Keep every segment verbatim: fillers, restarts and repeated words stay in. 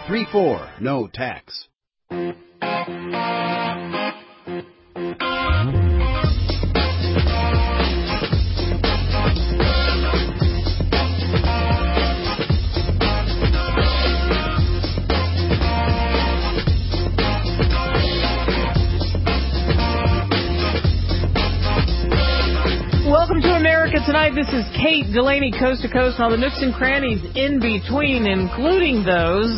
three four, no tax. Welcome to America Tonight. This is Kate Delaney, coast to coast, and all the nooks and crannies in between, including those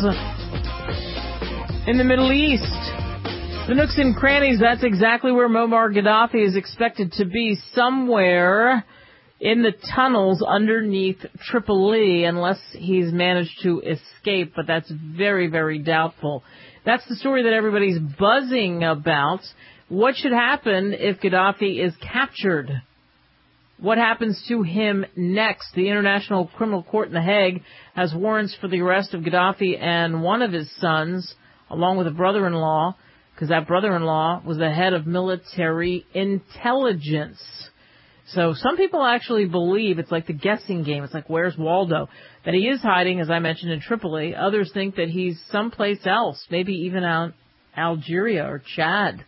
in the Middle East. The nooks and crannies, that's exactly where Muammar Gaddafi is expected to be, somewhere in the tunnels underneath Tripoli, unless he's managed to escape, but that's very, very doubtful. That's the story that everybody's buzzing about. What should happen if Gaddafi is captured? What happens to him next? The International Criminal Court in The Hague has warrants for the arrest of Gaddafi and one of his sons, along with a brother-in-law, because that brother-in-law was the head of military intelligence. So some people actually believe it's like the guessing game. It's like, where's Waldo? That he is hiding, as I mentioned, in Tripoli. Others think that he's someplace else, maybe even out Algeria or Chad.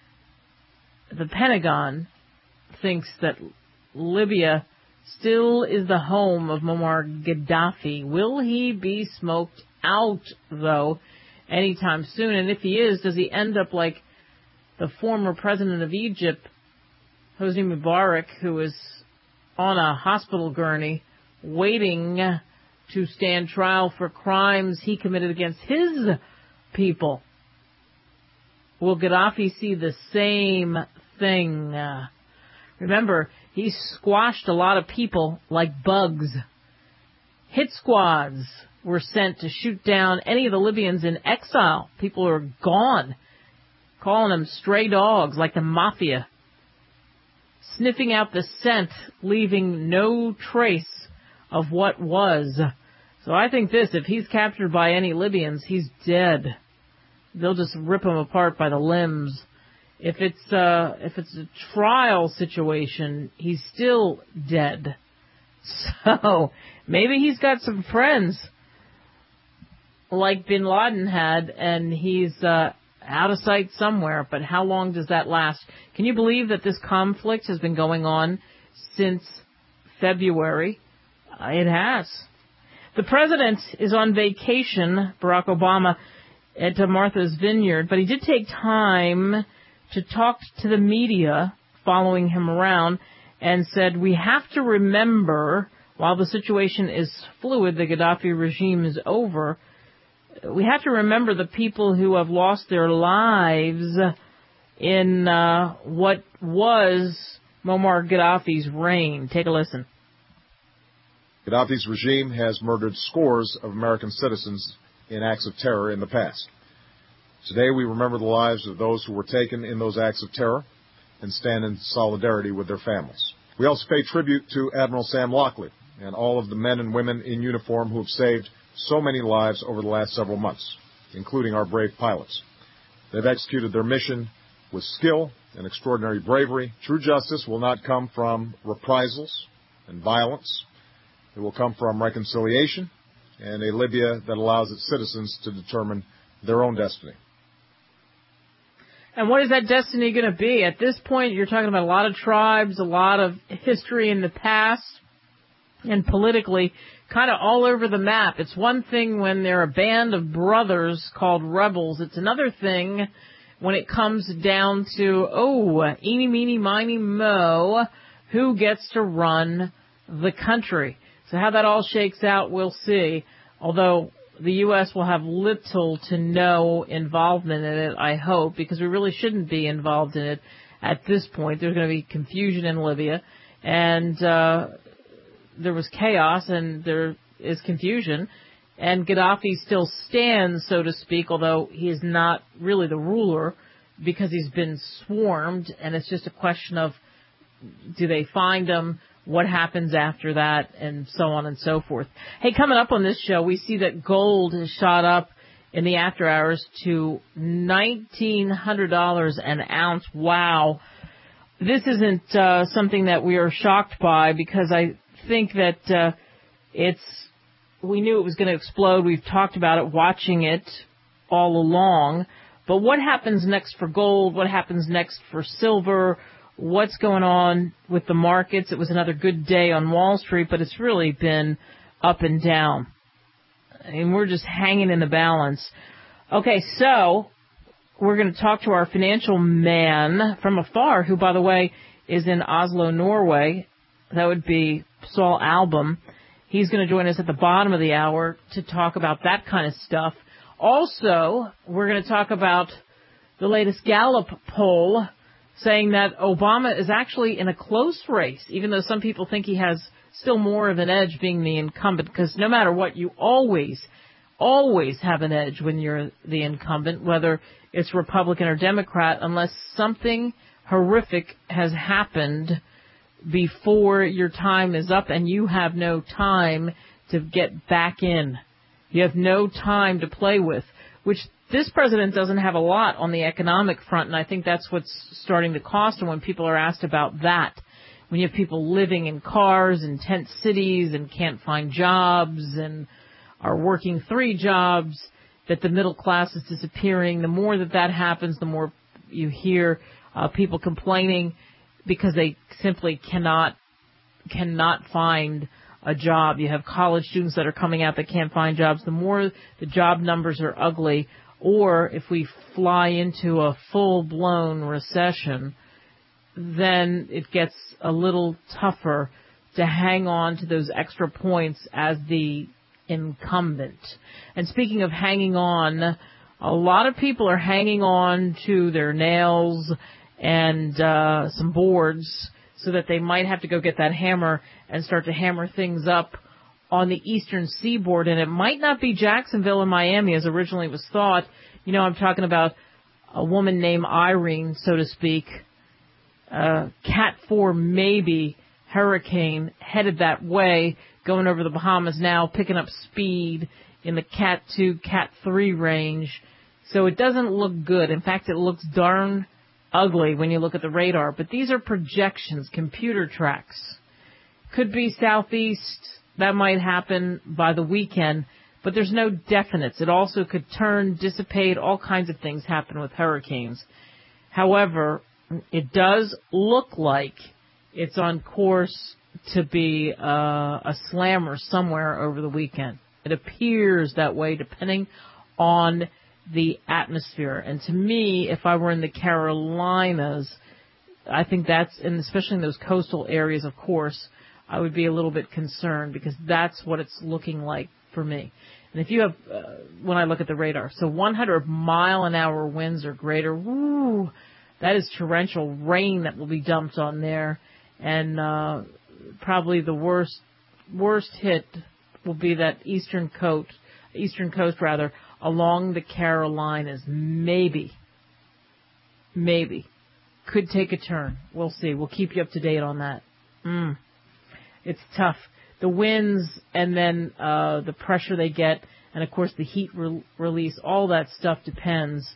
The Pentagon thinks that Libya still is the home of Muammar Gaddafi. Will he be smoked out, though, anytime soon? And if he is, does he end up like the former president of Egypt, Hosni Mubarak, who is on a hospital gurney waiting to stand trial for crimes he committed against his people? Will Gaddafi see the same thing? Uh, remember, he squashed a lot of people like bugs. Hit squads were sent to shoot down any of the Libyans in exile. People are gone, calling them stray dogs like the mafia, sniffing out the scent, leaving no trace of what was. So I think this, if he's captured by any Libyans, he's dead. They'll just rip him apart by the limbs. If it's uh, if it's a trial situation, he's still dead. So maybe he's got some friends like Bin Laden had, and he's uh, out of sight somewhere. But how long does that last? Can you believe that this conflict has been going on since February? Uh, it has. The president is on vacation, Barack Obama, at Martha's Vineyard, but he did take time to talk to the media following him around and said, we have to remember, while the situation is fluid, the Gaddafi regime is over, we have to remember the people who have lost their lives in uh, what was Muammar Gaddafi's reign. Take a listen. Gaddafi's regime has murdered scores of American citizens in acts of terror in the past. Today we remember the lives of those who were taken in those acts of terror and stand in solidarity with their families. We also pay tribute to Admiral Sam Lockley and all of the men and women in uniform who have saved so many lives over the last several months, including our brave pilots. They've executed their mission with skill and extraordinary bravery. True justice will not come from reprisals and violence. It will come from reconciliation and a Libya that allows its citizens to determine their own destiny. And what is that destiny going to be? At this point, you're talking about a lot of tribes, a lot of history in the past, and politically kind of all over the map. It's one thing when they're a band of brothers called rebels. It's another thing when it comes down to, oh, eeny, meeny, miny, mo, who gets to run the country. So how that all shakes out, we'll see. Although the U S will have little to no involvement in it, I hope, because we really shouldn't be involved in it at this point. There's going to be confusion in Libya, and uh, there was chaos, and there is confusion, and Gaddafi still stands, so to speak, although he is not really the ruler because he's been swarmed, and it's just a question of, do they find him? What happens after that, and so on and so forth. Hey, coming up on this show, we see that gold has shot up in the after hours to nineteen hundred dollars an ounce. Wow. This isn't uh, something that we are shocked by, because I think that uh, it's we knew it was going to explode. We've talked about it, watching it all along. But what happens next for gold? What happens next for silver? What's going on with the markets? It was another good day on Wall Street, but it's really been up and down. I mean, we're just hanging in the balance. Okay, so we're going to talk to our financial man from afar, who, by the way, is in Oslo, Norway. That would be Saul Album. He's going to join us at the bottom of the hour to talk about that kind of stuff. Also, we're going to talk about the latest Gallup poll saying that Obama is actually in a close race, even though some people think he has still more of an edge being the incumbent, because no matter what, you always, always have an edge when you're the incumbent, whether it's Republican or Democrat, unless something horrific has happened before your time is up and you have no time to get back in. You have no time to play with, which this president doesn't have a lot on the economic front, and I think that's what's starting to cost him when people are asked about that. When you have people living in cars in tent cities and can't find jobs and are working three jobs, that the middle class is disappearing. The more that that happens, the more you hear uh, people complaining because they simply cannot cannot find a job. You have college students that are coming out that can't find jobs. The more the job numbers are ugly, or if we fly into a full-blown recession, then it gets a little tougher to hang on to those extra points as the incumbent. And speaking of hanging on, a lot of people are hanging on to their nails and uh, some boards so that they might have to go get that hammer and start to hammer things up on the eastern seaboard. And it might not be Jacksonville and Miami as originally was thought. You know, I'm talking about a woman named Irene, so to speak, uh, Cat four maybe hurricane headed that way, going over the Bahamas now, picking up speed in the Cat two, Cat three range. So it doesn't look good. In fact, it looks darn ugly when you look at the radar. But these are projections, computer tracks. Could be southeast. That might happen by the weekend. But there's no definites. It also could turn, dissipate, all kinds of things happen with hurricanes. However, it does look like it's on course to be uh, a slammer somewhere over the weekend. It appears that way depending on the atmosphere. And to me, if I were in the Carolinas, I think that's, and especially in those coastal areas, of course, I would be a little bit concerned because that's what it's looking like for me. And if you have, uh, when I look at the radar, so one hundred mile an hour winds or greater, woo, that is torrential rain that will be dumped on there. And uh, probably the worst worst hit will be that eastern coast, eastern coast rather, along the Carolinas. Maybe, maybe could take a turn. We'll see. We'll keep you up to date on that. Mm. It's tough. The winds and then uh, the pressure they get, and of course the heat re- release. All that stuff depends.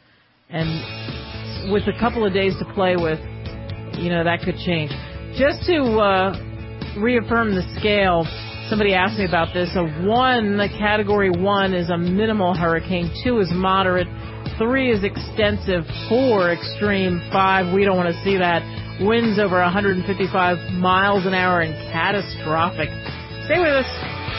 And with a couple of days to play with, you know, that could change. Just to uh, reaffirm the scale, somebody asked me about this. A one, a category one is a minimal hurricane. Two is moderate. Three is extensive. Four, extreme. Five, we don't want to see that. Winds over one hundred fifty-five miles an hour and catastrophic. Stay with us.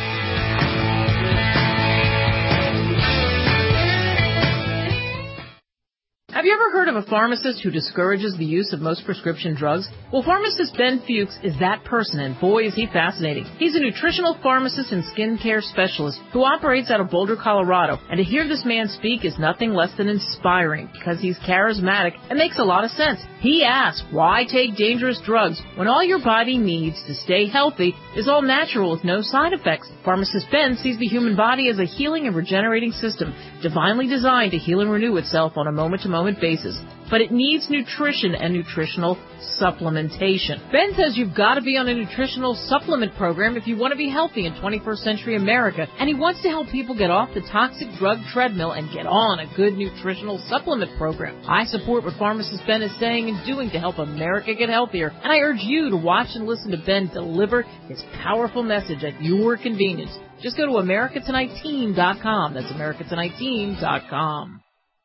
Have you ever heard of a pharmacist who discourages the use of most prescription drugs? Well, pharmacist Ben Fuchs is that person, and boy, is he fascinating. He's a nutritional pharmacist and skincare specialist who operates out of Boulder, Colorado, and to hear this man speak is nothing less than inspiring because he's charismatic and makes a lot of sense. He asks, why take dangerous drugs when all your body needs to stay healthy is all natural with no side effects? Pharmacist Ben sees the human body as a healing and regenerating system, divinely designed to heal and renew itself on a moment-to-moment basis. But it needs nutrition and nutritional supplementation. Ben says you've got to be on a nutritional supplement program if you want to be healthy in twenty-first century America, and he wants to help people get off the toxic drug treadmill and get on a good nutritional supplement program. I support what pharmacist Ben is saying and doing to help America get healthier, and I urge you to watch and listen to Ben deliver his powerful message at your convenience. Just go to America Tonight Team dot com. That's America Tonight Team dot com.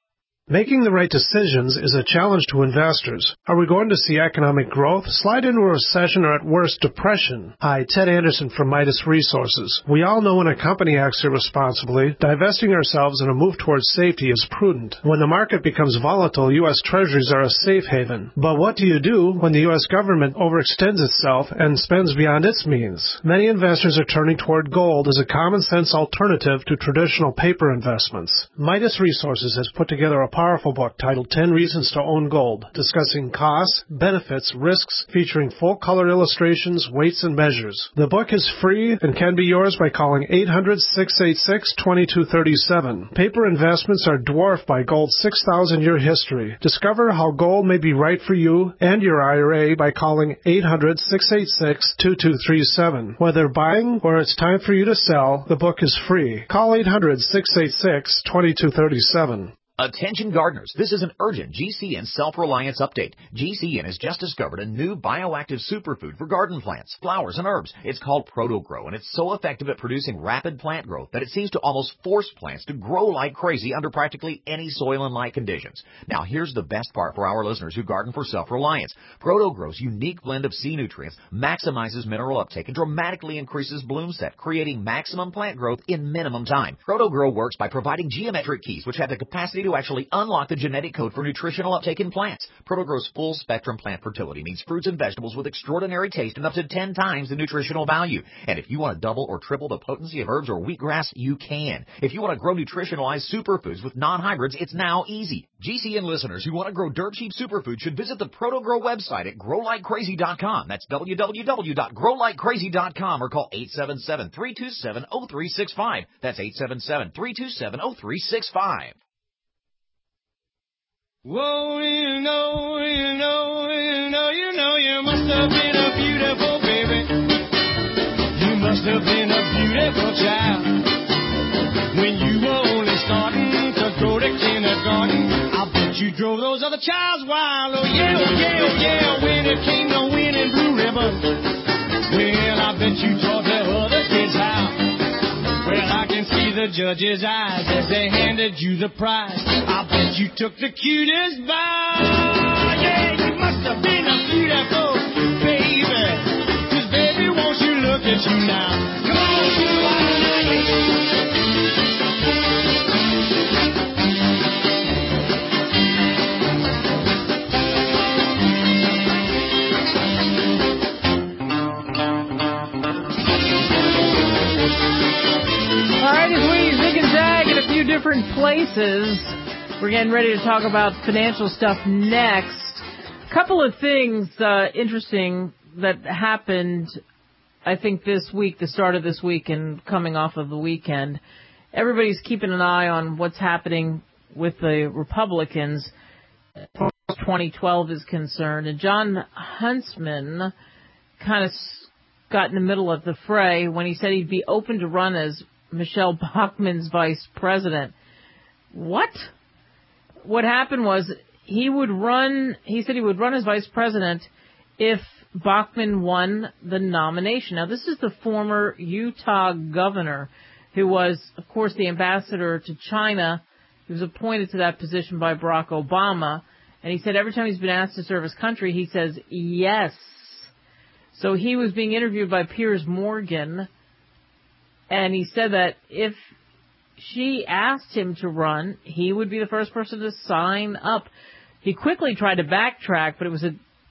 Making the right decisions is a challenge to investors. Are we going to see economic growth, slide into a recession, or at worst, depression? Hi, Ted Anderson from Midas Resources. We all know when a company acts irresponsibly, divesting ourselves in a move towards safety is prudent. When the market becomes volatile, U S Treasuries are a safe haven. But what do you do when the U S government overextends itself and spends beyond its means? Many investors are turning toward gold as a common-sense alternative to traditional paper investments. Midas Resources has put together a powerful book titled ten Reasons to Own Gold, discussing costs, benefits, risks, featuring full-color illustrations, weights, and measures. The book is free and can be yours by calling eight hundred, six eight six, two two three seven. Paper investments are dwarfed by gold's six thousand year history. Discover how gold may be right for you and your I R A by calling eight hundred, six eight six, two two three seven. Whether buying or it's time for you to sell, the book is free. Call eight hundred, six eight six, two two three seven. Attention gardeners, this is an urgent G C N self-reliance update. G C N has just discovered a new bioactive superfood for garden plants, flowers, and herbs. It's called ProtoGrow, and it's so effective at producing rapid plant growth that it seems to almost force plants to grow like crazy under practically any soil and light conditions. Now, here's the best part for our listeners who garden for self-reliance. ProtoGrow's unique blend of C nutrients maximizes mineral uptake and dramatically increases bloom set, creating maximum plant growth in minimum time. ProtoGrow works by providing geometric keys, which have the capacity to actually unlock the genetic code for nutritional uptake in plants. ProtoGrow's full-spectrum plant fertility means fruits and vegetables with extraordinary taste and up to ten times the nutritional value. And if you want to double or triple the potency of herbs or wheatgrass, you can. If you want to grow nutritionalized superfoods with non-hybrids, it's now easy. G C N listeners who want to grow dirt-cheap superfoods should visit the ProtoGrow website at grow like crazy dot com. That's w w w dot grow like crazy dot com or call eight seven seven, three two seven, zero three six five. That's eight seven seven, three two seven, zero three six five. Whoa, you know, you know, you know, you know, you must have been a beautiful baby. You must have been a beautiful child. When you were only starting to go to kindergarten, I bet you drove those other childs wild. Oh yeah, oh yeah, oh yeah, when it came to winning blue ribbons. Well, I bet you taught the other kids how. Well, I can see the judge's eyes as they handed you the prize. I bet you took the cutest bow. Yeah, you must have been a beautiful baby. 'Cause baby, won't you look at you now? Come on, you are All right, as we zig and zag in a few different places, we're getting ready to talk about financial stuff next. A couple of things uh, interesting that happened, I think, this week, the start of this week and coming off of the weekend. Everybody's keeping an eye on what's happening with the Republicans as far as twenty twelve is concerned. And John Huntsman kind of got in the middle of the fray when he said he'd be open to run as Michelle Bachmann's vice president. What? What happened was he would run, he said he would run as vice president if Bachmann won the nomination. Now, this is the former Utah governor who was, of course, the ambassador to China. He was appointed to that position by Barack Obama. And he said every time he's been asked to serve his country, he says yes. So he was being interviewed by Piers Morgan, and he said that if she asked him to run, he would be the first person to sign up. He quickly tried to backtrack, but it was a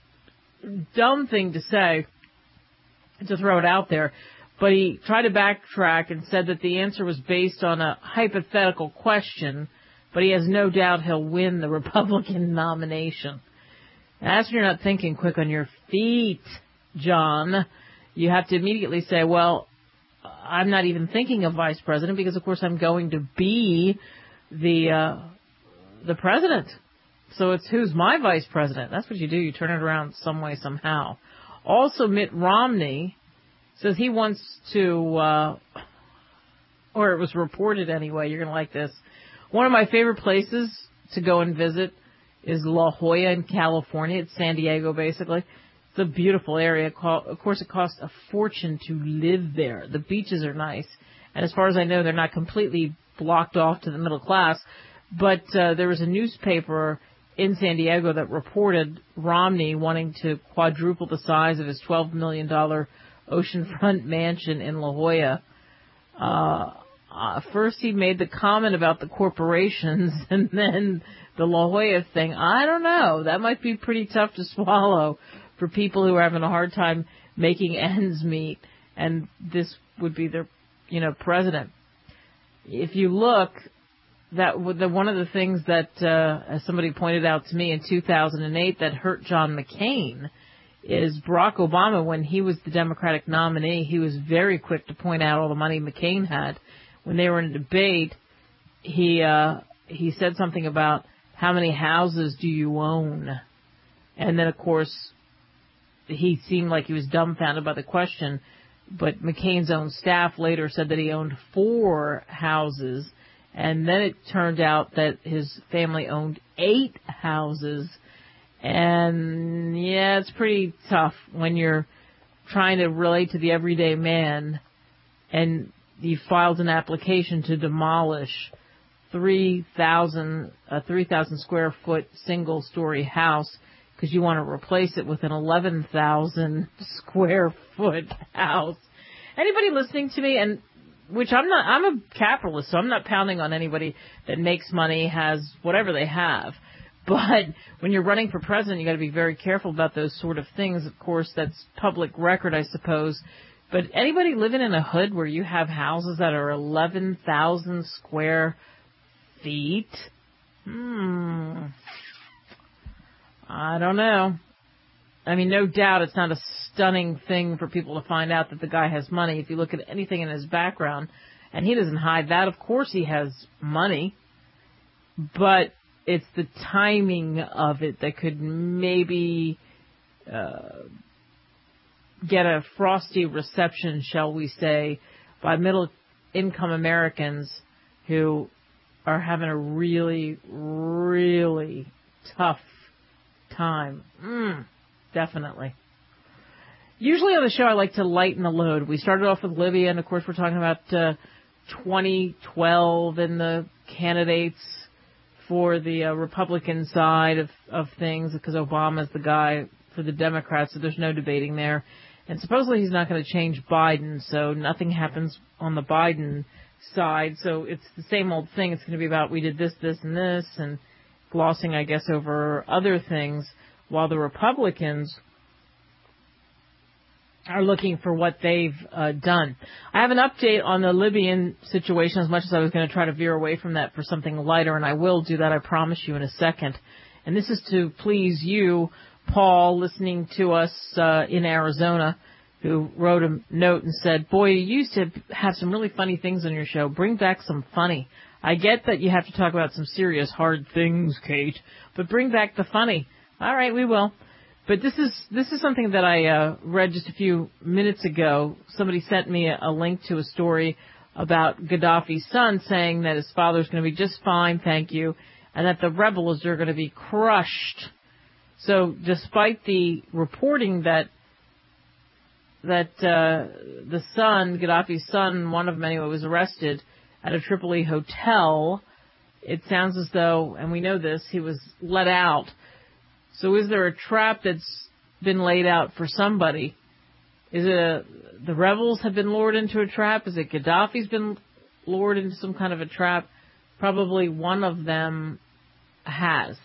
dumb thing to say, to throw it out there. But he tried to backtrack and said that the answer was based on a hypothetical question, but he has no doubt he'll win the Republican nomination. Now, that's when you're not thinking quick on your feet, John. You have to immediately say, well, I'm not even thinking of vice president because, of course, I'm going to be the uh, the president. So it's who's my vice president. That's what you do. You turn it around some way, somehow. Also, Mitt Romney says he wants to, uh, or it was reported anyway, you're going to like this. One of my favorite places to go and visit is La Jolla in California. It's San Diego, basically. It's a beautiful area. Of course, it costs a fortune to live there. The beaches are nice. And as far as I know, they're not completely blocked off to the middle class. But uh, there was a newspaper in San Diego that reported Romney wanting to quadruple the size of his twelve million dollars oceanfront mansion in La Jolla. Uh, uh, first he made the comment about the corporations, and then the La Jolla thing. I don't know. That might be pretty tough to swallow for people who are having a hard time making ends meet, and this would be their, you know, president. If you look, that the, one of the things that, uh, as somebody pointed out to me in two thousand eight, that hurt John McCain is Barack Obama, when he was the Democratic nominee, he was very quick to point out all the money McCain had. When they were in a debate, he uh, he said something about how many houses do you own? And then, of course, he seemed like he was dumbfounded by the question, but McCain's own staff later said that he owned four houses, and then it turned out that his family owned eight houses. And, yeah, it's pretty tough when you're trying to relate to the everyday man and you filed an application to demolish three thousand, a three thousand square foot single story house because you want to replace it with an eleven thousand square foot house. Anybody listening to me, and which I'm not, I'm a capitalist, so I'm not pounding on anybody that makes money, has whatever they have. But when you're running for president, you got to be very careful about those sort of things. Of course, that's public record, I suppose. But anybody living in a hood where you have houses that are eleven thousand square feet? Hmm. I don't know. I mean, no doubt it's not a stunning thing for people to find out that the guy has money. If you look at anything in his background, and he doesn't hide that, of course he has money. But it's the timing of it that could maybe uh, get a frosty reception, shall we say, by middle-income Americans who are having a really, really tough time. Mm, definitely. Usually on the show, I like to lighten the load. We started off with Libya, and of course we're talking about uh, twenty twelve and the candidates for the uh, Republican side of, of things, because Obama's the guy for the Democrats, so there's no debating there. And supposedly he's not going to change Biden, so nothing happens on the Biden side. So it's the same old thing. It's going to be about we did this, this, and this, and glossing, I guess, over other things, while the Republicans are looking for what they've uh, done. I have an update on the Libyan situation, as much as I was going to try to veer away from that for something lighter, and I will do that, I promise you, in a second. And this is to please you, Paul, listening to us uh, in Arizona, who wrote a note and said, boy, you used to have some really funny things on your show. Bring back some funny. I get that you have to talk about some serious, hard things, Kate, but bring back the funny. All right, we will. But this is this is something that I uh, read just a few minutes ago. Somebody sent me a, a link to a story about Gaddafi's son saying that his father's going to be just fine, thank you, and that the rebels are going to be crushed. So despite the reporting that that uh, the son, Gaddafi's son, one of them anyway, was arrested at a Tripoli hotel, it sounds as though, and we know this, he was let out. So is there a trap that's been laid out for somebody? Is it a, the rebels have been lured into a trap? Is it Gaddafi's been lured into some kind of a trap? Probably one of them has.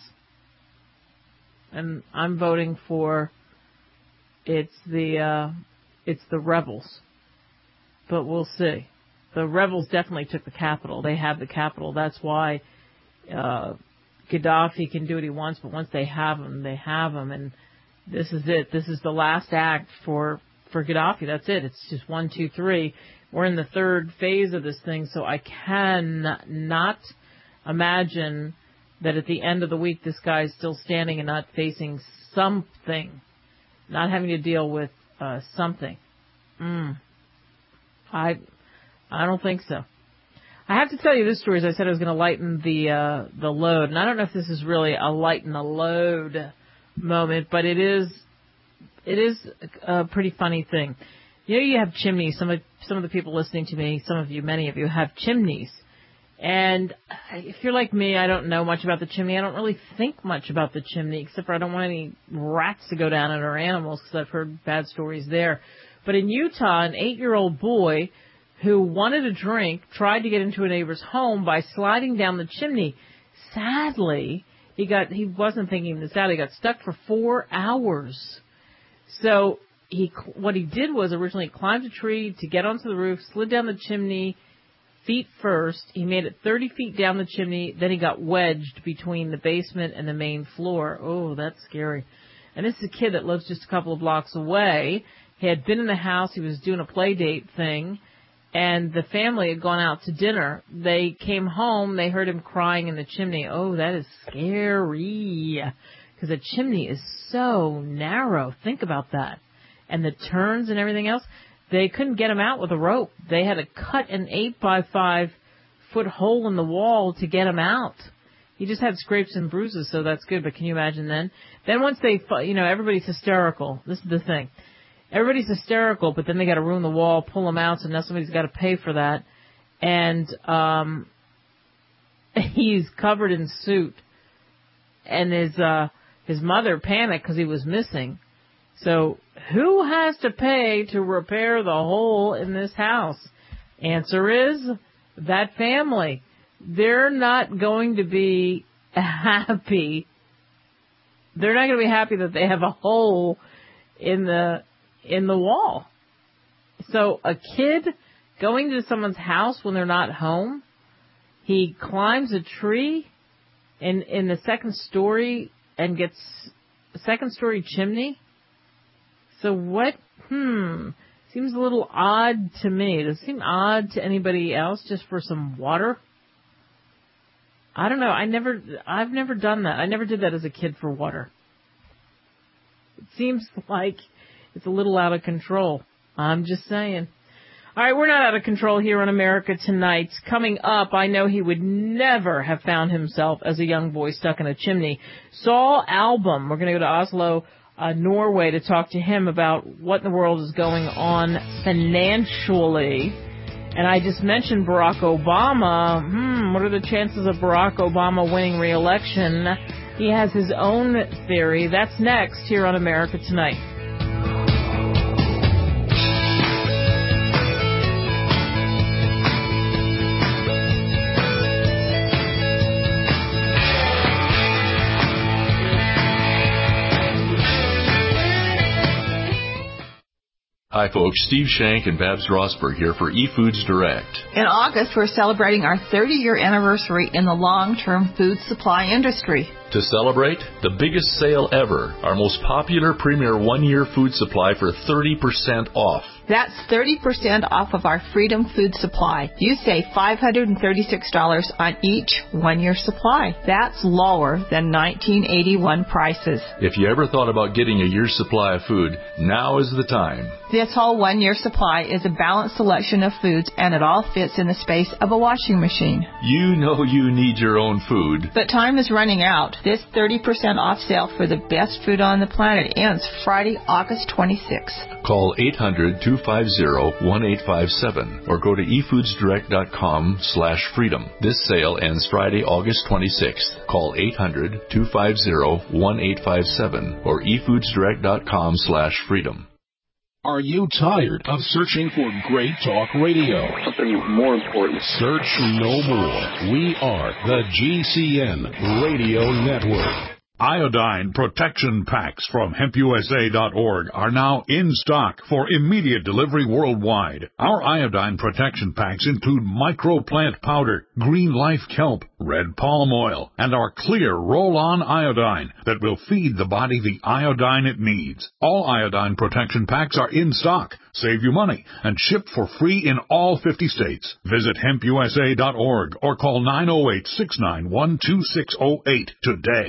And I'm voting for it's the uh, it's the rebels. But we'll see. The rebels definitely took the capital. They have the capital. That's why uh, Gaddafi can do what he wants, but once they have him, they have him. And this is it. This is the last act for, for Gaddafi. That's it. It's just one, two, three. We're in the third phase of this thing, so I cannot imagine that at the end of the week this guy is still standing and not facing something, not having to deal with uh, something. Mm. I, I don't think so. I have to tell you this story, as I said I was going to lighten the uh, the load, and I don't know if this is really a lighten the load moment, but it is it is a pretty funny thing. You know, you have chimneys. Some of some of the people listening to me, some of you, many of you, have chimneys. And if you're like me, I don't know much about the chimney. I don't really think much about the chimney, except for I don't want any rats to go down it or animals, because I've heard bad stories there. But in Utah, an eight-year-old boy who wanted a drink tried to get into a neighbor's home by sliding down the chimney. Sadly, he got he wasn't thinking this out. He got stuck for four hours. So he what he did was originally climbed a tree to get onto the roof, slid down the chimney, feet first. He made it thirty feet down the chimney. Then he got wedged between the basement and the main floor. Oh, that's scary. And this is a kid that lives just a couple of blocks away. He had been in the house. He was doing a play date thing. And the family had gone out to dinner. They came home. They heard him crying in the chimney. Oh, that is scary. Because a chimney is so narrow. Think about that. And the turns and everything else. They couldn't get him out with a rope. They had to cut an eight by five foot hole in the wall to get him out. He just had scrapes and bruises, so that's good. But can you imagine then? Then once they, you know, everybody's hysterical. This is the thing. Everybody's hysterical, but then they got to ruin the wall, pull him out, so now somebody's got to pay for that. And um, he's covered in soot. And his uh, his mother panicked because he was missing. So who has to pay to repair the hole in this house? Answer is that family. They're not going to be happy. They're not going to be happy that they have a hole in the in the wall. So a kid going to someone's house when they're not home, he climbs a tree in in the second story and gets a second story chimney. So what, hmm, seems a little odd to me. Does it seem odd to anybody else just for some water? I don't know. I never, I've never done that. I never did that as a kid for water. It seems like it's a little out of control. I'm just saying. All right, we're not out of control here on America Tonight. Coming up, I know he would never have found himself as a young boy stuck in a chimney. Saul Albom, we're going to go to Oslo, Uh, Norway, to talk to him about what in the world is going on financially. And I just mentioned Barack Obama. Hmm, what are the chances of Barack Obama winning re-election? He has his own theory. That's next here on America Tonight. Hi, folks. Steve Shank and Babs Rossberg here for eFoods Direct. In August, we're celebrating our thirty-year anniversary in the long-term food supply industry. To celebrate, the biggest sale ever, our most popular premier one-year food supply for thirty percent off. That's thirty percent off of our Freedom Food Supply. You save five hundred thirty-six dollars on each one-year supply. That's lower than nineteen eighty-one prices. If you ever thought about getting a year's supply of food, now is the time. This whole one-year supply is a balanced selection of foods, and it all fits in the space of a washing machine. You know you need your own food. But time is running out. This thirty percent off sale for the best food on the planet ends Friday, August twenty-sixth. Call eight hundred, two five zero, one eight five seven or go to efoodsdirect.com slash freedom. This sale ends Friday, August twenty-sixth. Call eight hundred, two five zero, one eight five seven or efoodsdirect.com slash freedom. Are you tired of searching for great talk radio? Something more important. Search no more. We are the G C N Radio Network. Iodine protection packs from hemp U S A dot org are now in stock for immediate delivery worldwide. Our iodine protection packs include microplant powder, green life kelp, red palm oil, and our clear roll-on iodine that will feed the body the iodine it needs. All iodine protection packs are in stock, save you money, and ship for free in all fifty states. Visit hemp U S A dot org or call nine oh eight, six nine one, two six oh eight today.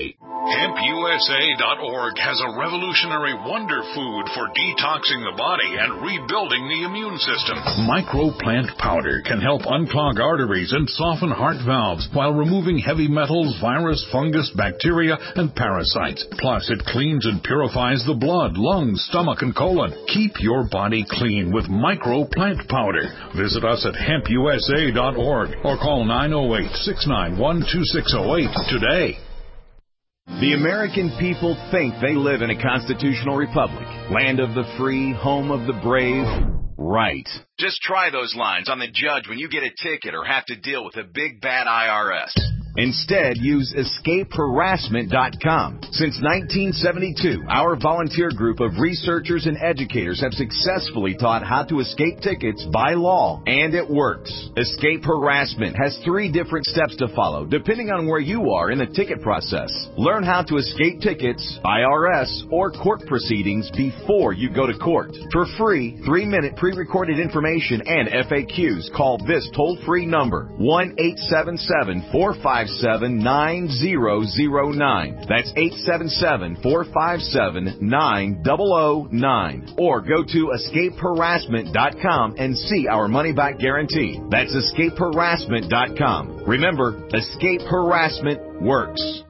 hemp U S A dot org has a revolutionary wonder food for detoxing the body and rebuilding the immune system. Microplant powder can help unclog arteries and soften heart valves while removing heavy metals, virus, fungus, bacteria, and parasites. Plus, it cleans and purifies the blood, lungs, stomach, and colon. Keep your body clean with Microplant powder. Visit us at hemp U S A dot org or call nine oh eight, six nine one, two six oh eight today. The American people think they live in a constitutional republic, land of the free, home of the brave. Right. Just try those lines on the judge when you get a ticket or have to deal with a big bad I R S. Instead, use escape harassment dot com. Since nineteen seventy-two, our volunteer group of researchers and educators have successfully taught how to escape tickets by law, and it works. Escape Harassment has three different steps to follow, depending on where you are in the ticket process. Learn how to escape tickets, I R S, or court proceedings before you go to court. For free, three-minute pre-recorded information and F A Qs, call this toll-free number, one eight seven seven, four five seven, nine zero zero nine. That's eight seven seven, four five seven, nine zero zero nine. Or go to escape harassment dot com and see our money-back guarantee. That's escape harassment dot com. Remember, Escape Harassment works.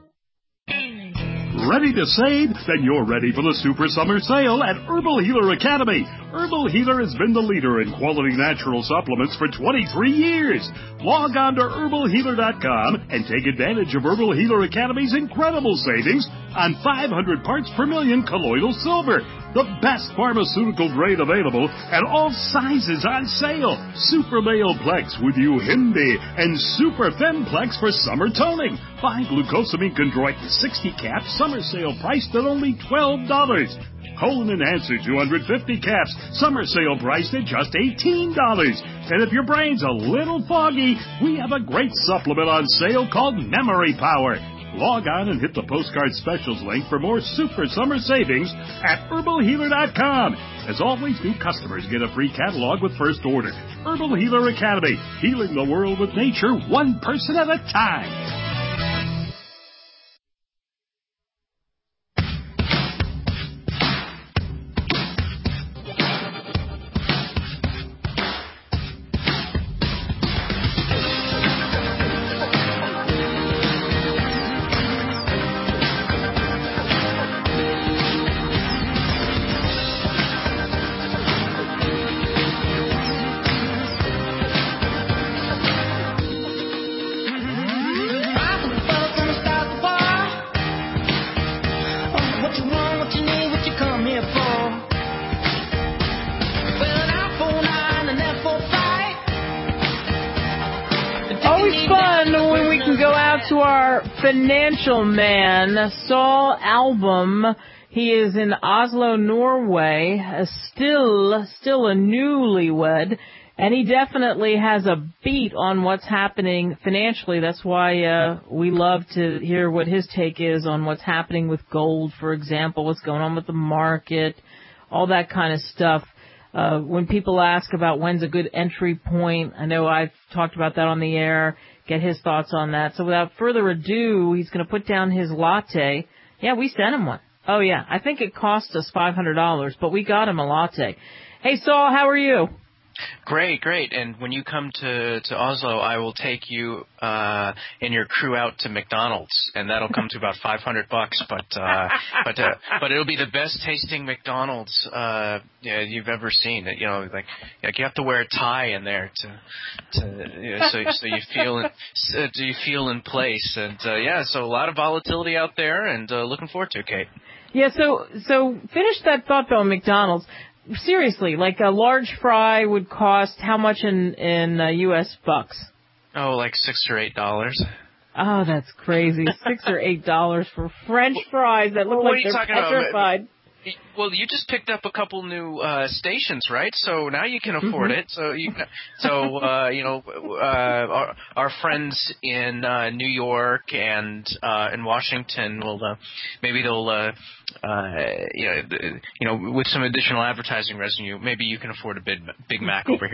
Ready to save? Then you're ready for the Super Summer Sale at Herbal Healer Academy. Herbal Healer has been the leader in quality natural supplements for twenty-three years. Log on to herbal healer dot com and take advantage of Herbal Healer Academy's incredible savings on five hundred parts per million colloidal silver, the best pharmaceutical grade available, and all sizes on sale. Super Male Plex with Uhimbi and Super Thin Plex for summer toning. Buy glucosamine chondroitin sixty caps, summer sale priced at only twelve dollars. Colon Enhancer two hundred fifty caps, summer sale priced at just eighteen dollars. And if your brain's a little foggy, we have a great supplement on sale called Memory Power. Log on and hit the postcard specials link for more super summer savings at herbal healer dot com. As always, new customers get a free catalog with first order. Herbal Healer Academy, healing the world with nature one person at a time. To our financial man, Saul Album. He is in Oslo, Norway, uh, still, still a newlywed, and he definitely has a beat on what's happening financially. That's why uh, we love to hear what his take is on what's happening with gold, for example, what's going on with the market, all that kind of stuff. Uh, when people ask about when's a good entry point, I know I've talked about that on the air. Get his thoughts on that. So without further ado, he's going to put down his latte. Yeah, we sent him one. Oh, yeah. I think it cost us five hundred dollars, but we got him a latte. Hey, Saul, how are you? Great, great. And when you come to, to Oslo, I will take you uh, and your crew out to McDonald's, and that'll come to about five hundred bucks. But uh, but uh, but it'll be the best tasting McDonald's uh, yeah, you've ever seen. You know, like like you have to wear a tie in there to to you know, so so you feel in, so do you feel in place. And uh, yeah, so a lot of volatility out there, and uh, looking forward to it, Kate. Yeah. So so finish that thought though, McDonald's. Seriously, like a large fry would cost how much in in uh, U S bucks? Oh, like six or eight dollars. Oh, that's crazy! Six or eight dollars for French fries that look well, like they're petrified. About? Well, you just picked up a couple new uh, stations, right? So now you can afford mm-hmm. it. So you, so uh, you know, uh, our, our friends in uh, New York and uh, in Washington will uh, maybe they'll uh, uh, you know, you know, with some additional advertising revenue, maybe you can afford a big Big Mac over here.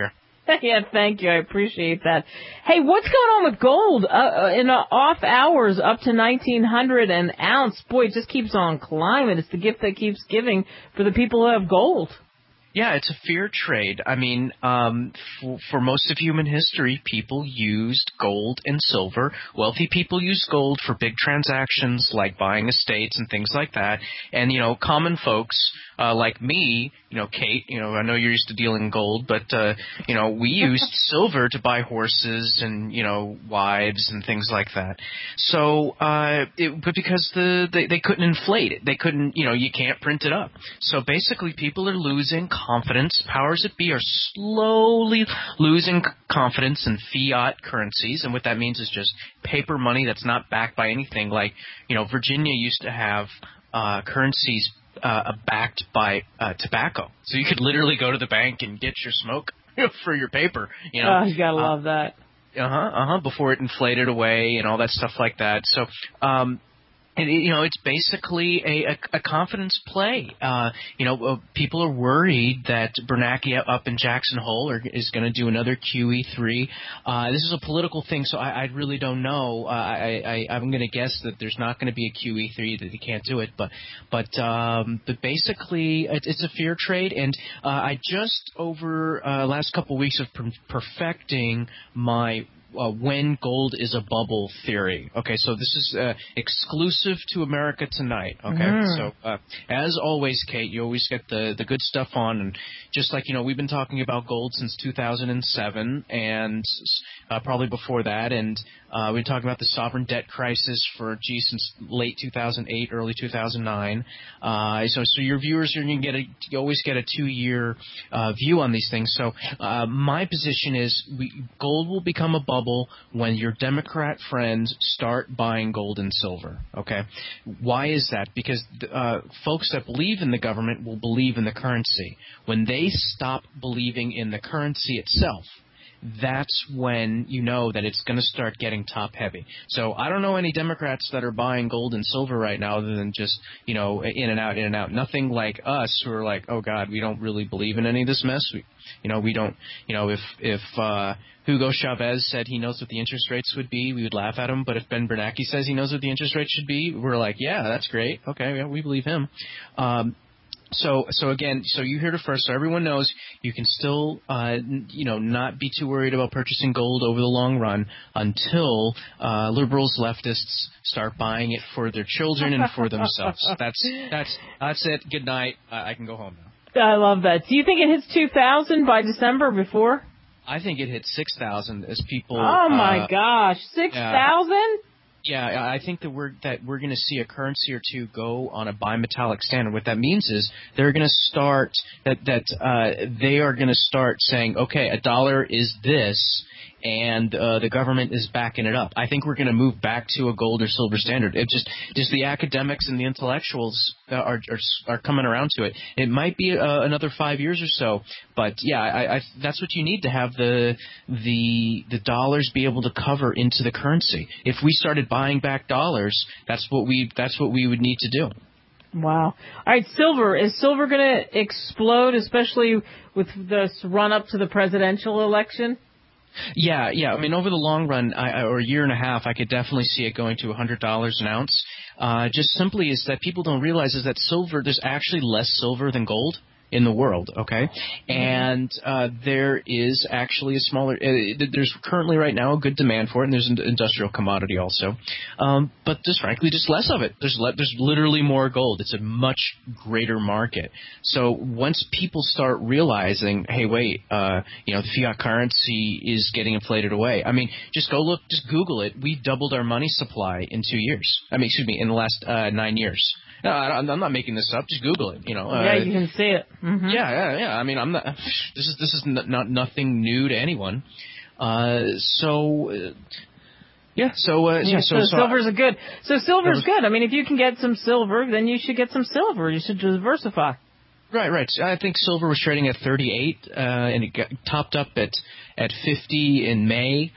Yeah, thank you. I appreciate that. Hey, what's going on with gold? Uh, in uh, off hours, up to nineteen hundred an ounce. Boy, it just keeps on climbing. It's the gift that keeps giving for the people who have gold. Yeah, it's a fear trade. I mean, um, for, for most of human history, people used gold and silver. Wealthy people used gold for big transactions like buying estates and things like that. And, you know, common folks uh, like me, you know, Kate, you know, I know you're used to dealing in gold, but, uh, you know, we used silver to buy horses and, you know, wives and things like that. So, uh, it, but because the they, they couldn't inflate it. They couldn't, you know, you can't print it up. So basically people are losing confidence. Powers that be are slowly losing confidence in fiat currencies, and what that means is just paper money that's not backed by anything. Like, you know, Virginia used to have uh, currencies uh, backed by uh, tobacco, so you could literally go to the bank and get your smoke for your paper. You know, oh, you gotta uh, love that. Uh huh. Uh huh. Before it inflated away and all that stuff like that. So. um And, you know, it's basically a, a, a confidence play. Uh, you know, uh, people are worried that Bernanke up in Jackson Hole are, is going to do another Q E three. Uh, this is a political thing, so I, I really don't know. Uh, I, I, I'm going to guess that there's not going to be a Q E three, that he can't do it. But, but, um, but basically, it, it's a fear trade. And uh, I just over uh, last couple of weeks of per- perfecting my Uh, when gold is a bubble theory. Okay, so this is uh, exclusive to America Tonight. Okay, mm. so uh, as always, Kate, you always get the the good stuff on, and just like you know, we've been talking about gold since two thousand seven, and uh, probably before that, and uh, we've been talking about the sovereign debt crisis for gee since late two thousand eight, early two thousand nine. Uh, so so your viewers are going to get a you always get a two year uh, view on these things. So uh, my position is we, gold will become a bubble when your Democrat friends start buying gold and silver. Okay, why is that? Because uh, folks that believe in the government will believe in the currency. When they stop believing in the currency itself, that's when you know that it's going to start getting top heavy. So I don't know any Democrats that are buying gold and silver right now other than just, you know, in and out, in and out. Nothing like us who are like, oh, God, we don't really believe in any of this mess. We, you know, we don't, you know, if, if uh, Hugo Chavez said he knows what the interest rates would be, we would laugh at him. But if Ben Bernanke says he knows what the interest rate should be, we're like, yeah, that's great. Okay, yeah, we believe him. Um, So, so again, so you heard it first. So everyone knows you can still, uh, you know, not be too worried about purchasing gold over the long run until uh, liberals, leftists start buying it for their children and for themselves. That's that's that's it. Good night. I, I can go home now. I love that. Do you think it hits two thousand by December before? I think it hits six thousand as people. Oh my uh, gosh, six thousand. Yeah. Yeah, I think that we're that we're going to see a currency or two go on a bimetallic standard. What that means is they're going to start that that uh, they are going to start saying, okay, a dollar is this, and uh, the government is backing it up. I think we're going to move back to a gold or silver standard. It just just the academics and the intellectuals are are, are coming around to it. It might be uh, another five years or so, but yeah, I, I, that's what you need to have the the the dollars be able to cover into the currency. If we started buying back dollars, that's what we that's what we would need to do. Wow. All right, silver. Is silver going to explode, especially with this run up to the presidential election? Yeah, yeah. I mean, over the long run, I, or a year and a half, I could definitely see it going to one hundred dollars an ounce. Uh, just simply is that people don't realize is that silver, there's actually less silver than gold in the world, okay? And uh, there is actually a smaller uh, – there's currently right now a good demand for it, and there's an industrial commodity also. Um, but there's frankly just less of it. There's le- there's literally more gold. It's a much greater market. So once people start realizing, hey, wait, uh, you know, the fiat currency is getting inflated away. I mean, just go look – just Google it. We doubled our money supply in two years. I mean, excuse me, in the last uh, nine years. No, I'm not making this up. Just Google it. You know. Uh, yeah, you can see it. Mm-hmm. Yeah, yeah, yeah. I mean, I'm not. This is this is not, not nothing new to anyone. Uh, so, uh, yeah. So, uh, yeah. yeah. So, so, so silver's a good. So silver's good. I mean, if you can get some silver, then you should get some silver. You should diversify. Right, right. I think silver was trading at thirty-eight, uh, and it got topped up at at fifty in May.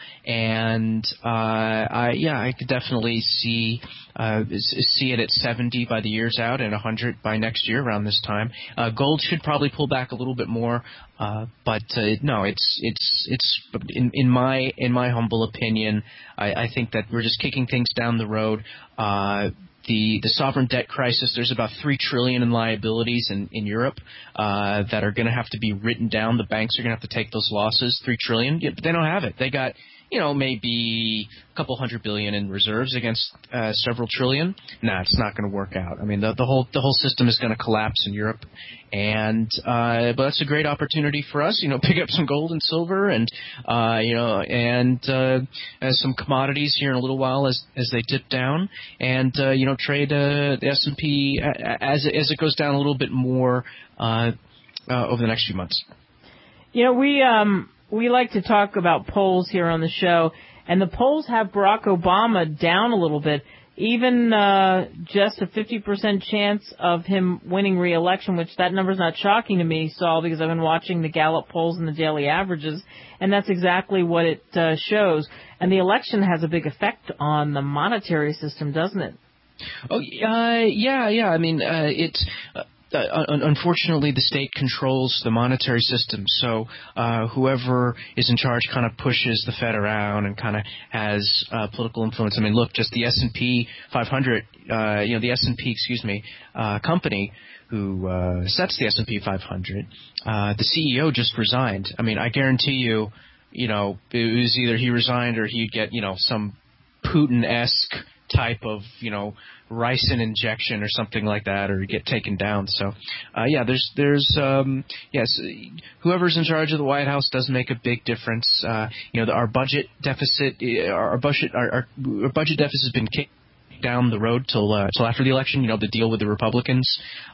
And uh, I, yeah, I could definitely see uh, see it at seventy by the year's out and one hundred by next year around this time. Uh, gold should probably pull back a little bit more, uh, but uh, no, it's it's it's in, in my in my humble opinion, I, I think that we're just kicking things down the road. Uh, The the sovereign debt crisis, there's about three trillion dollars in liabilities in, in Europe uh, that are going to have to be written down. The banks are going to have to take those losses, three trillion dollars. Yeah, but they don't have it. They got, you know, maybe a couple hundred billion in reserves against uh, several trillion. Nah, it's not going to work out. I mean, the, the whole the whole system is going to collapse in Europe. And uh, but that's a great opportunity for us, you know, pick up some gold and silver and uh, you know and uh, some commodities here in a little while as as they dip down, and uh, you know trade uh, the S and P as as it goes down a little bit more uh, uh, over the next few months. You know, we um we like to talk about polls here on the show, and the polls have Barack Obama down a little bit. Even uh, just a fifty percent chance of him winning re-election, which that number's not shocking to me, Saul, because I've been watching the Gallup polls and the daily averages, and that's exactly what it uh, shows. And the election has a big effect on the monetary system, doesn't it? Oh, uh, yeah, yeah. I mean, uh, it's... Uh, Uh, unfortunately, the state controls the monetary system, so uh, whoever is in charge kind of pushes the Fed around and kind of has uh, political influence. I mean, look, just the S and P five hundred, uh, you know, the S and P, excuse me, uh, company who uh, sets the S and P five hundred, uh, the C E O just resigned. I mean, I guarantee you, you know, it was either he resigned or he'd get, you know, some Putin-esque type of, you know, ricin injection or something like that, or get taken down. So, uh, yeah, there's, there's, um, yes, whoever's in charge of the White House does make a big difference. Uh, you know, the, our budget deficit, our, our budget, our, our, our budget deficit has been kicked down the road till uh, till after the election. You know, the deal with the Republicans.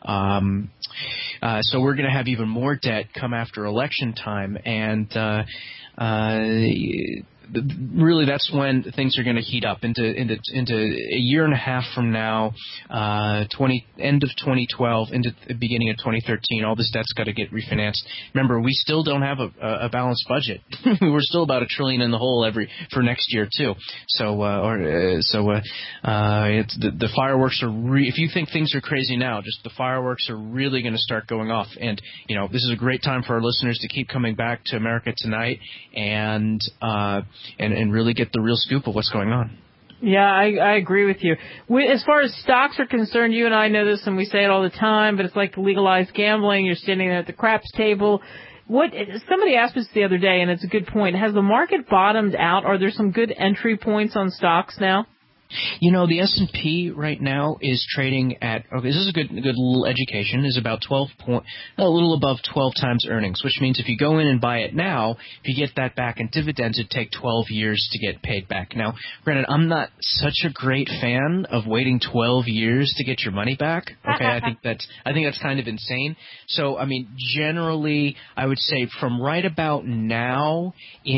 Um, uh, so we're going to have even more debt come after election time, and uh, uh, really, that's when things are going to heat up into into into a year and a half from now, uh, twenty end of twenty twelve into the beginning of twenty thirteen. All this debt's got to get refinanced. Remember, we still don't have a, a balanced budget. We're still about a trillion in the hole every for next year too. So, uh, or uh, so uh, uh, it's the, the fireworks are. Re- if you think things are crazy now, just the fireworks are really going to start going off. And you know, this is a great time for our listeners to keep coming back to America Tonight and. Uh, And, and really get the real scoop of what's going on. Yeah, I, I agree with you. We, as far as stocks are concerned, you and I know this, and we say it all the time, but it's like legalized gambling. You're standing there at the craps table. What somebody asked us the other day, and it's a good point. Has the market bottomed out? Are there some good entry points on stocks now? You know, the S and P right now is trading at, okay, this is a good good little education, is about twelve point, a little above twelve times earnings, which means if you go in and buy it now, if you get that back in dividends, it'd take twelve years to get paid back. Now, granted, I'm not such a great fan of waiting twelve years to get your money back. Okay, I think that's, I think that's kind of insane. So, I mean, generally, I would say from right about now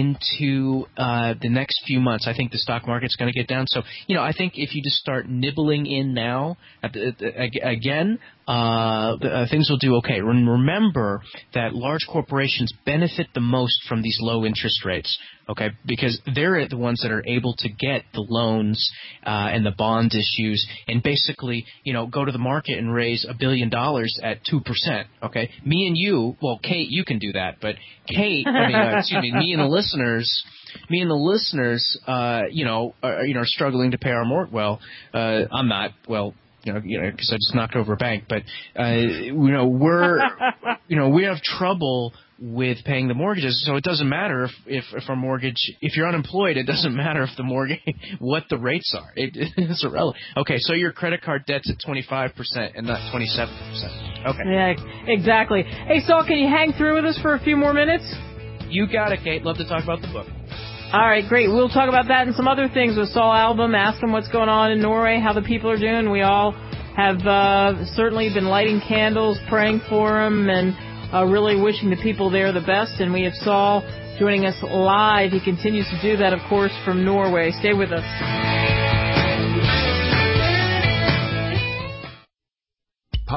into uh, the next few months, I think the stock market's going to get down. So, you know, I think if you just start nibbling in now, at the, the, again, uh, uh, things will do okay. Remember that large corporations benefit the most from these low interest rates, okay, because they're the ones that are able to get the loans uh, and the bond issues and basically, you know, go to the market and raise a billion dollars at two percent, okay? Me and you, well, Kate, you can do that, but Kate, I mean, uh, excuse me, me and the listeners... Me and the listeners, uh, you know, are, you know, are struggling to pay our mortgage. Well, uh, I'm not. Well, you know, you know, because I just knocked over a bank. But uh, you know, we're, you know, we have trouble with paying the mortgages. So it doesn't matter if, if, if our mortgage, if you're unemployed, it doesn't matter if the mortgage, what the rates are. It, it's irrelevant. Okay, so your credit card debt's at twenty-five percent and not twenty-seven percent. Okay. Yeah, exactly. Hey, Saul, can you hang through with us for a few more minutes? You got it, Kate. Love to talk about the book. All right, great. We'll talk about that and some other things with Saul Albom. Ask him what's going on in Norway, how the people are doing. We all have uh, certainly been lighting candles, praying for him, and uh, really wishing the people there the best. And we have Saul joining us live. He continues to do that, of course, from Norway. Stay with us.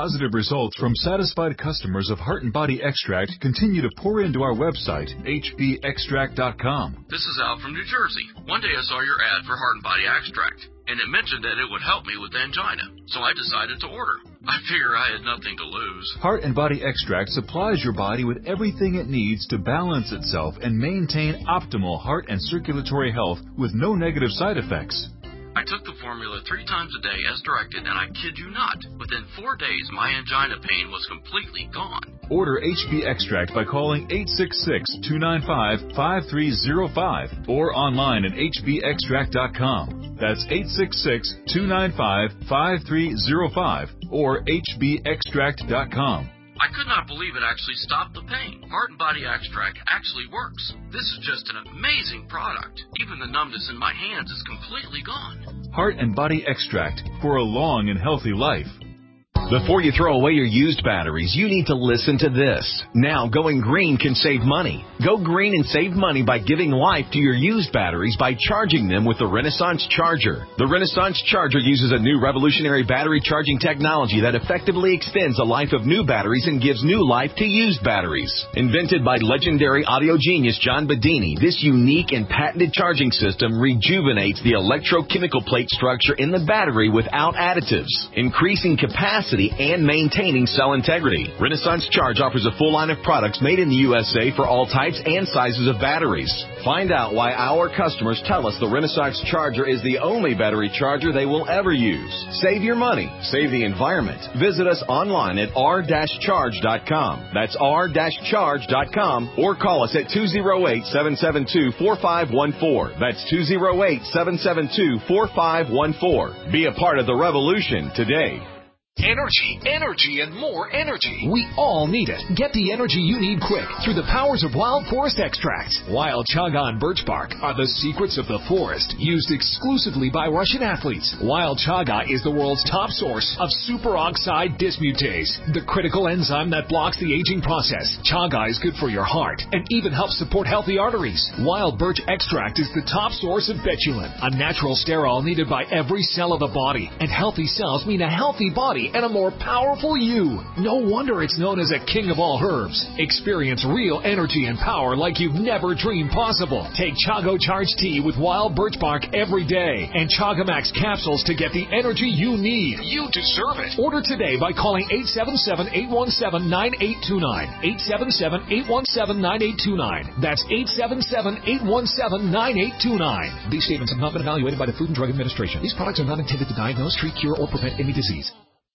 positive results from satisfied customers of Heart and Body Extract continue to pour into our website, H B extract dot com. This is Al from New Jersey. One day I saw your ad for Heart and Body Extract, and it mentioned that it would help me with angina, so I decided to order. I figure I had nothing to lose. Heart and Body Extract supplies your body with everything it needs to balance itself and maintain optimal heart and circulatory health with no negative side effects. I took the formula three times a day as directed, and I kid you not, within four days my angina pain was completely gone. Order H B Extract by calling eight six six, two nine five, five three zero five or online at H B extract dot com. That's eight six six, two nine five, five three zero five or H B extract dot com. I could not believe it actually stopped the pain. Heart and Body Extract actually works. This is just an amazing product. Even the numbness in my hands is completely gone. Heart and Body Extract for a long and healthy life. Before you throw away your used batteries, you need to listen to this. Now, going green can save money. Go green and save money by giving life to your used batteries by charging them with the Renaissance Charger. The Renaissance Charger uses a new revolutionary battery charging technology that effectively extends the life of new batteries and gives new life to used batteries. Invented by legendary audio genius John Bedini, this unique and patented charging system rejuvenates the electrochemical plate structure in the battery without additives, increasing capacity and maintaining cell integrity. Renaissance Charge offers a full line of products made in the U S A for all types and sizes of batteries. Find out why our customers tell us the Renaissance Charger is the only battery charger they will ever use. Save your money. Save the environment. Visit us online at r dash charge dot com. That's r dash charge dot com or call us at two oh eight, seven seven two, four five one four. That's two oh eight, seven seven two, four five one four. Be a part of the revolution today. Energy, energy, and more energy. We all need it. Get the energy you need quick through the powers of Wild Forest Extracts. Wild Chaga and birch bark are the secrets of the forest, used exclusively by Russian athletes. Wild Chaga is the world's top source of superoxide dismutase, the critical enzyme that blocks the aging process. Chaga is good for your heart and even helps support healthy arteries. Wild birch extract is the top source of betulin, a natural sterol needed by every cell of the body. And healthy cells mean a healthy body and a more powerful you. No wonder it's known as a king of all herbs. Experience real energy and power like you've never dreamed possible. Take Chago Charge Tea with wild birch bark every day and Chagamax capsules to get the energy you need. You deserve it. Order today by calling eight seven seven, eight one seven, nine eight two nine. eight seven seven, eight one seven, nine eight two nine. That's eight seven seven, eight one seven, nine eight two nine. These statements have not been evaluated by the Food and Drug Administration. These products are not intended to diagnose, treat, cure, or prevent any disease.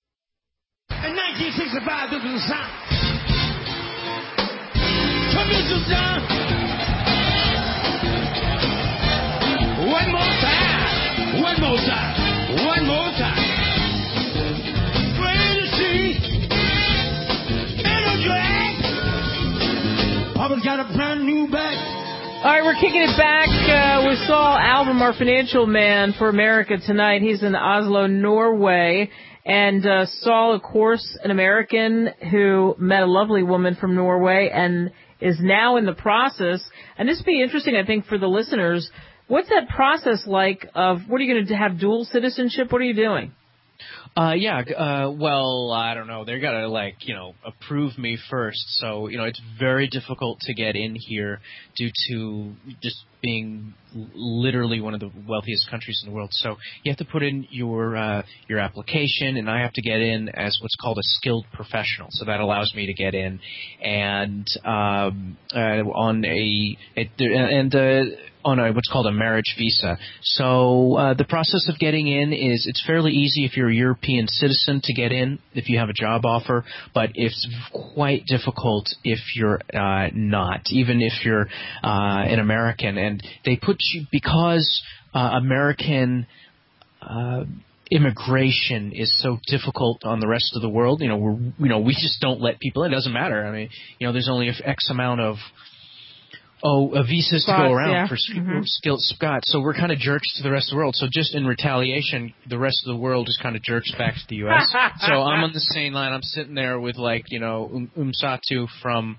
In nineteen sixty-five, this was the sound. Come in, Suzanne. One more time. One more time. One more time. Wait to see. Energy. Papa's got a brand new bag. All right, we're kicking it back uh, with Saul Album, our financial man for America tonight. He's in Oslo, Norway. And uh, Saul, of course, an American who met a lovely woman from Norway and is now in the process. And this would be interesting, I think, for the listeners. What's that process like of, what are you going to have, dual citizenship? What are you doing? Uh, yeah, uh, well, I don't know. They're going to, like, you know, approve me first. So, you know, it's very difficult to get in here due to just being literally one of the wealthiest countries in the world. So you have to put in your uh, your application, and I have to get in as what's called a skilled professional. So that allows me to get in and um, uh, on a, a and uh, on a, what's called a marriage visa. So uh, the process of getting in is it's fairly easy if you're a European citizen to get in if you have a job offer, but it's quite difficult if you're uh, not, even if you're uh, an American. And they put you, because uh, American uh, immigration is so difficult on the rest of the world, you know, we're, you know, we just don't let people in. It doesn't matter. I mean, you know, there's only X amount of Oh, uh, visas Spots, to go around yeah. for mm-hmm. skilled Scots. So we're kind of jerks to the rest of the world. So just in retaliation, the rest of the world is kind of jerks back to the U S So I'm on the same line. I'm sitting there with, like, you know, um, Umsatu from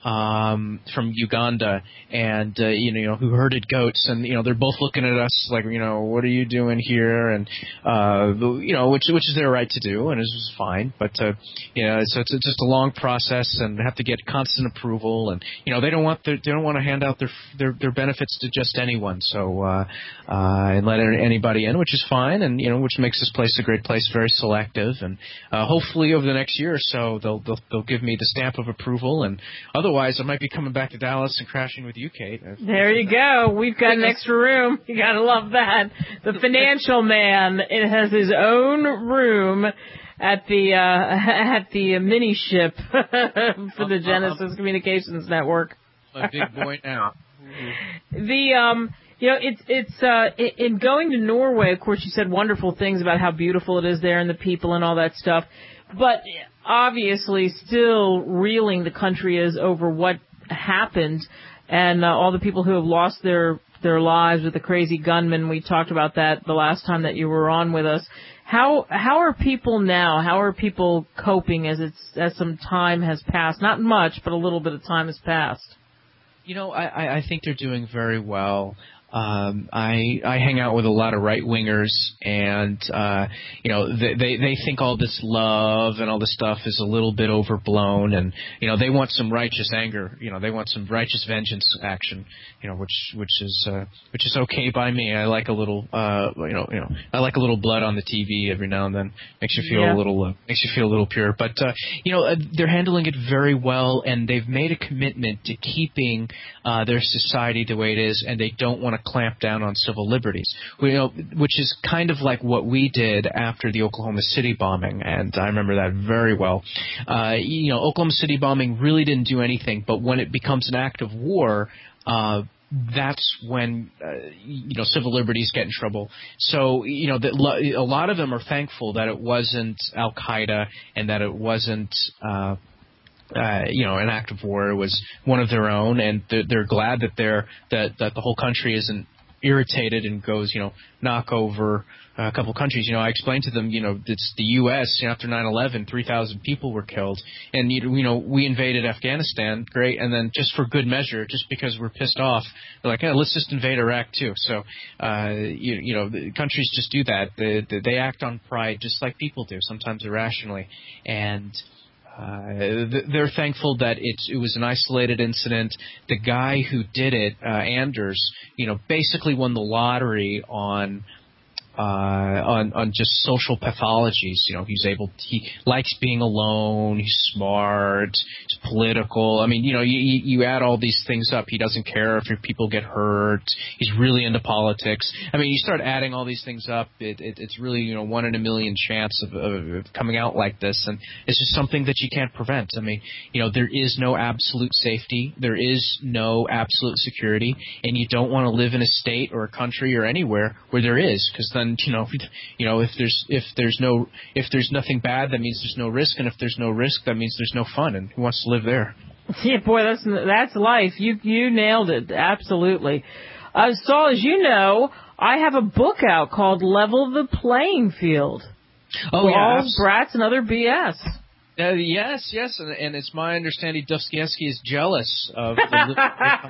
um, from Uganda, and uh, you know, you know, who herded goats, and you know, they're both looking at us like, you know, what are you doing here? And uh, you know, which which is their right to do, and it was fine. But uh, you know, so it's just a long process, and they have to get constant approval, and you know, they don't want their, they don't want to hand out their their, their benefits to just anyone, so uh, uh, and let anybody in, which is fine, and you know, which makes this place a great place, very selective, and uh, hopefully over the next year or so, they'll they'll they'll give me the stamp of approval, and otherwise. Otherwise, I might be coming back to Dallas and crashing with you, Kate. There you go. We've got an extra room. You gotta love that. The financial man, it has his own room at the uh, at the mini ship for the Genesis Communications Network. A big boy now. The um. You know, it's it's uh, in going to Norway. Of course, you said wonderful things about how beautiful it is there and the people and all that stuff. But obviously, still reeling the country is over what happened and uh, all the people who have lost their their lives with the crazy gunman. We talked about that the last time that you were on with us. How how are people now? How are people coping as it's as some time has passed? Not much, but a little bit of time has passed. You know, I, I think they're doing very well. Um, I I hang out with a lot of right wingers, and uh, you know they, they they think all this love and all this stuff is a little bit overblown, and you know they want some righteous anger, you know they want some righteous vengeance action, you know which which is uh, which is okay by me. I like a little uh, you know you know I like a little blood on the T V every now and then. Makes you feel yeah. a little uh, makes you feel a little pure. But uh, you know uh, they're handling it very well, and they've made a commitment to keeping uh, their society the way it is, and they don't want to clamp down on civil liberties, you know, which is kind of like what we did after the Oklahoma City bombing, and I remember that very well. Uh, you know, Oklahoma City bombing really didn't do anything, but when it becomes an act of war, uh, that's when, uh, you know, civil liberties get in trouble. So, you know, the, a lot of them are thankful that it wasn't Al-Qaeda and that it wasn't uh, Uh, you know, an act of war. It was one of their own, and they're, they're glad that they're that that the whole country isn't irritated and goes, you know, knock over a couple countries. You know, I explained to them, you know, it's the U S You know, after nine eleven, three thousand people were killed, and you know, we invaded Afghanistan, great, and then just for good measure, just because we're pissed off, they're like, yeah, let's just invade Iraq too. So, uh, you, you know, the countries just do that. They, they act on pride, just like people do, sometimes irrationally, and. Uh, they're thankful that it's, it was an isolated incident. The guy who did it, uh, Anders, you know, basically won the lottery on uh, on on just social pathologies. You know, he's able, he likes being alone. He's smart. He's political. I mean, you know, you you add all these things up. He doesn't care if your people get hurt. He's really into politics. I mean, you start adding all these things up. It, it it's really, you know, one in a million chance of, of coming out like this, and it's just something that you can't prevent. I mean, you know, there is no absolute safety. There is no absolute security, and you don't want to live in a state or a country or anywhere where there is, because then. And you know, you know, if there's if there's no if there's nothing bad, that means there's no risk, and if there's no risk, that means there's no fun. And who wants to live there? Yeah, boy, that's that's life. You you nailed it, absolutely. Uh, Saul, as you know, I have a book out called "Level the Playing Field." Oh yeah, Balls, brats, and other B S. Uh, yes, yes, and, and it's my understanding Dostoevsky is jealous of the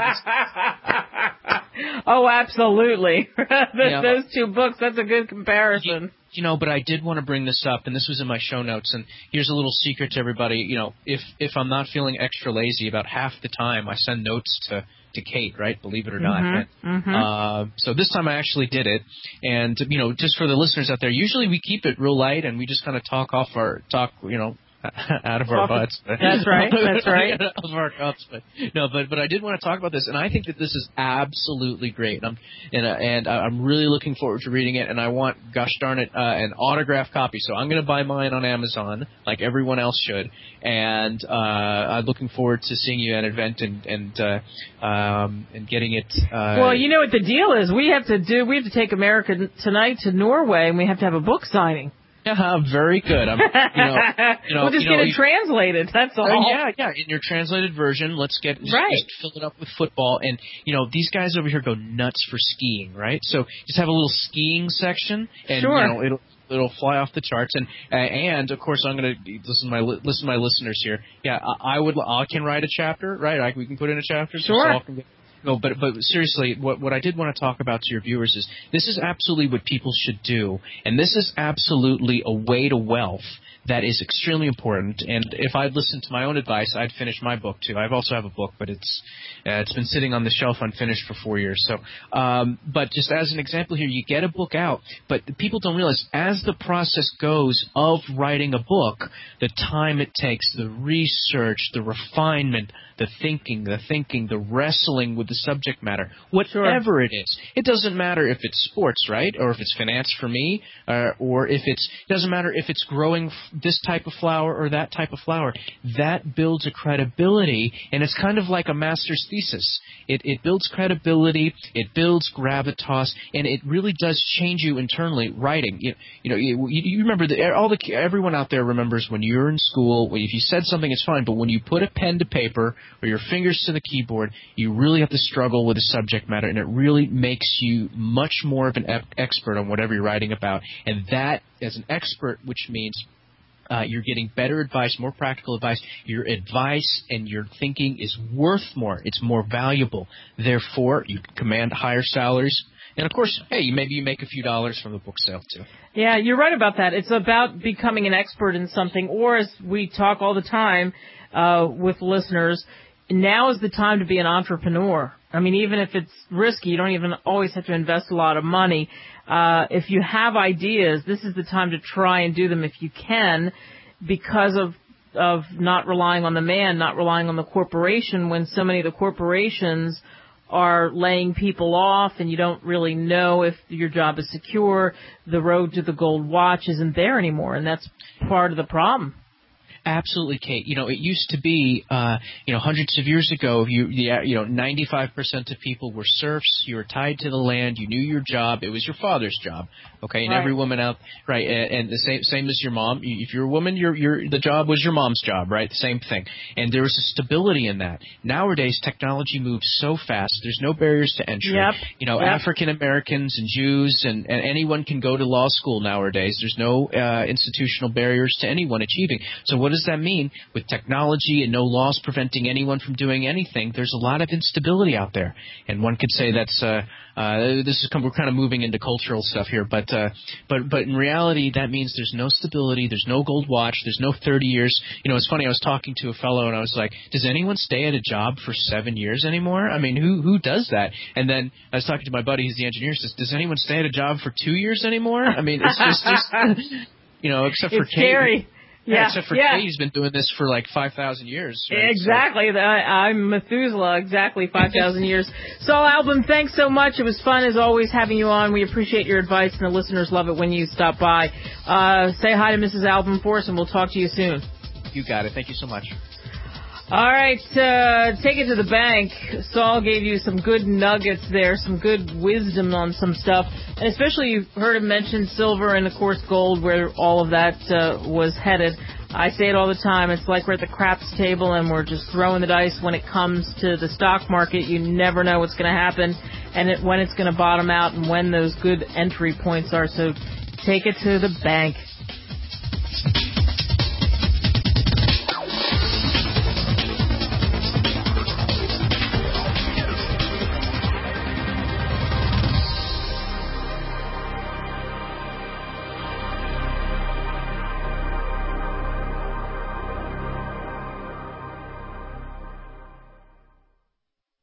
Oh, absolutely. Those yeah. two books, that's a good comparison. You, you know, but I did want to bring this up, and this was in my show notes, and here's a little secret to everybody. You know, if if I'm not feeling extra lazy, about half the time I send notes to, to Kate, right? Believe it or not. Mm-hmm, and, mm-hmm. Uh, so this time I actually did it, and, you know, just for the listeners out there, usually we keep it real light, and we just kind of talk off our, talk, you know, out of our butts. That's right. That's right. Out of our cups. But no, but but I did want to talk about this, and I think that this is absolutely great. And I'm and, uh, and I'm really looking forward to reading it. And I want, gosh darn it, uh, an autographed copy. So I'm going to buy mine on Amazon, like everyone else should. And uh, I'm looking forward to seeing you at an event and and uh, um, and getting it. Uh, well, you know what the deal is. We have to do. We have to take America Tonight to Norway, and we have to have a book signing. Yeah, very good. I'm, you know, you know, we'll just you know, get it you, translated. That's all. Oh, yeah, yeah. In your translated version, let's get just, right. just fill it up with football. And you know, these guys over here go nuts for skiing, right? So just have a little skiing section, and sure. you know, it'll it'll fly off the charts. And uh, and of course, I'm going to listen to my listen to my listeners here. Yeah, I, I would. I can write a chapter, right? I, we can put in a chapter. So sure. Saul can get, no, but but seriously, what what I did want to talk about to your viewers is this is absolutely what people should do, and this is absolutely a way to wealth that is extremely important. And if I'd listened to my own advice, I'd finish my book too. I also have a book, but it's uh, it's been sitting on the shelf unfinished for four years. So, um, but just as an example here, you get a book out, but people don't realize as the process goes of writing a book, the time it takes, the research, the refinement, the thinking, the thinking, the wrestling with the subject matter, whatever sure. it is. It doesn't matter if it's sports, right, or if it's finance for me, uh, or if it's it doesn't matter if it's growing this type of flower or that type of flower. That builds a credibility, and it's kind of like a master's thesis. It, it builds credibility, it builds gravitas, and it really does change you internally. Writing, you, you know, you, you remember that all the everyone out there remembers when you're in school. If you said something, it's fine, but when you put a pen to paper or your fingers to the keyboard, you really have to struggle with the subject matter, and it really makes you much more of an ep- expert on whatever you're writing about. And that, as an expert, which means Uh, you're getting better advice, more practical advice. Your advice and your thinking is worth more. It's more valuable. Therefore, you can command higher salaries. And, of course, hey, maybe you make a few dollars from the book sale, too. Yeah, you're right about that. It's about becoming an expert in something, or as we talk all the time uh, with listeners, now is the time to be an entrepreneur. I mean, even if it's risky, you don't even always have to invest a lot of money. Uh, if you have ideas, this is the time to try and do them if you can, because of of not relying on the man, not relying on the corporation, when so many of the corporations are laying people off and you don't really know if your job is secure. The road to the gold watch isn't there anymore, and that's part of the problem. Absolutely, Kate. You know, it used to be, uh, you know, hundreds of years ago, you, you know, ninety-five percent of people were serfs. You were tied to the land. You knew your job. It was your father's job. Okay, and right. every woman out, right, and, and the same same as your mom. If you're a woman, your your the job was your mom's job, right? The same thing. And there was a stability in that. Nowadays, technology moves so fast. There's no barriers to entry. Yep. You know, yep. African Americans and Jews and, and anyone can go to law school nowadays. There's no uh, institutional barriers to anyone achieving. So what does that mean? With technology and no laws preventing anyone from doing anything, there's a lot of instability out there. And one could say that's uh, uh, this is we're kind of moving into cultural stuff here, but uh, but but in reality, that means there's no stability, there's no gold watch, there's no thirty years. You know, it's funny. I was talking to a fellow and I was like, "Does anyone stay at a job for seven years anymore? I mean, who who does that?" And then I was talking to my buddy, he's the engineer. Says, "Does anyone stay at a job for two years anymore?" I mean, it's just, just you know, except for it's Kate. Scary. Yeah, yeah, except for yeah. Kate, he's been doing this for like five thousand years. Right? Exactly. So. I, I'm Methuselah, exactly five thousand years. Saul Albom, thanks so much. It was fun, as always, having you on. We appreciate your advice, and the listeners love it when you stop by. Uh, say hi to Missus Albom for us, and we'll talk to you soon. You got it. Thank you so much. All right, uh, take it to the bank. Saul gave you some good nuggets there, some good wisdom on some stuff. And especially you heard him mention silver and, of course, gold, where all of that uh, was headed. I say it all the time. It's like we're at the craps table and we're just throwing the dice when it comes to the stock market. You never know what's going to happen and it, when it's going to bottom out and when those good entry points are. So take it to the bank.